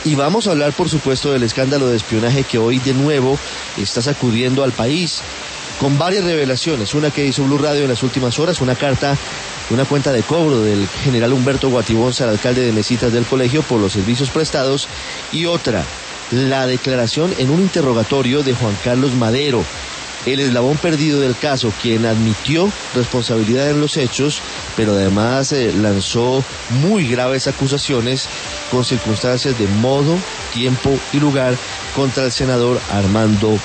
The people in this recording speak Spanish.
Y vamos a hablar, por supuesto, del escándalo de espionaje que hoy de nuevo está sacudiendo al país, con varias revelaciones. Una que hizo Blue Radio en las últimas horas, una carta, una cuenta de cobro del general Humberto Guatibonza, el alcalde de Mesitas del colegio, por los servicios prestados, y otra, la declaración en un interrogatorio de Juan Carlos Madero, el eslabón perdido del caso, quien admitió responsabilidad en los hechos, pero además lanzó muy graves acusaciones con circunstancias de modo, tiempo y lugar contra el senador Armando